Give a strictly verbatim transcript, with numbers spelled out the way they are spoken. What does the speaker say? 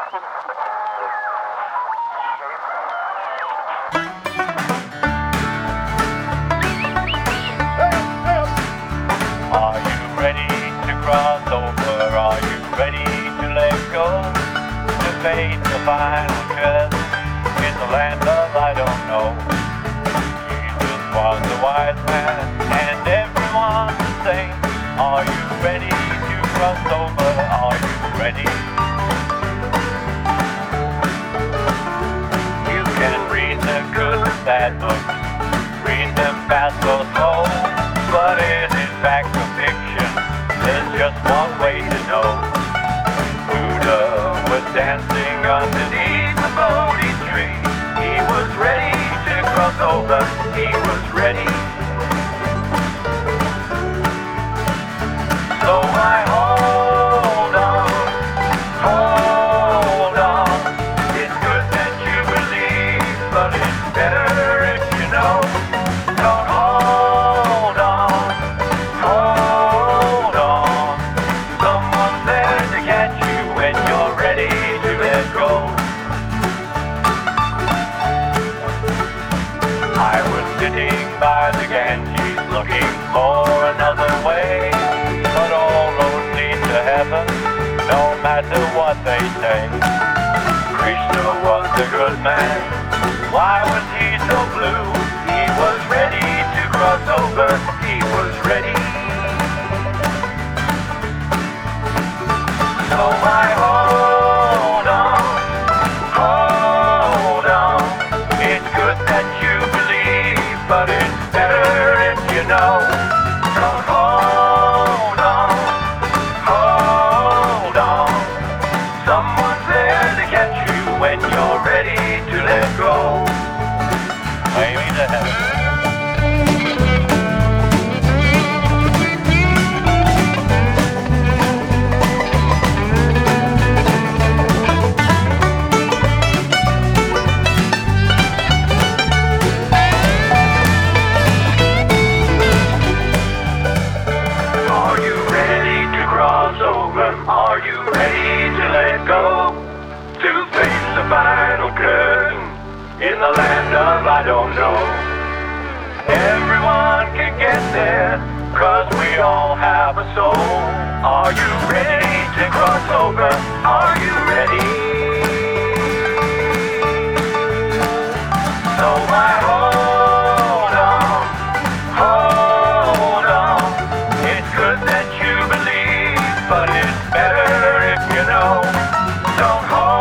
Are you ready to cross over? Are you ready to let go? To face the final curse in the land of I don't know. Jesus was a wise man and everyone the same. Are you ready to cross over? Are you ready? You can read the good and bad books, read them fast or slow, but is it fact or fiction? There's just one way to know. Buddha was dancing underneath the Bodhi tree. He was ready to cross over. He was ready. So I hold on, hold on. It's good that you believe, but it's better if you know. Don't hold on, hold on. Someone's there to catch you when you're ready to let go. I was sitting by the Ganges looking for another way, but all roads lead to heaven, no matter what they say. Krishna was a good man. Why was he so blue? He was ready to cross over. He was ready. So I hold on, hold on. It's good that you believe, but it's better if you know. Don't hold on, hold on. Someone's there to catch you when you're ready to let go. Maybe to heaven. Are you ready to cross over? Are you ready to let go? To face the final curtain in the land of I don't know. Everyone can get there, cause we all have a soul. Are you ready to cross over? Are you ready? So I hold on, hold on. It's good that you believe, but it's better if you know. Don't hold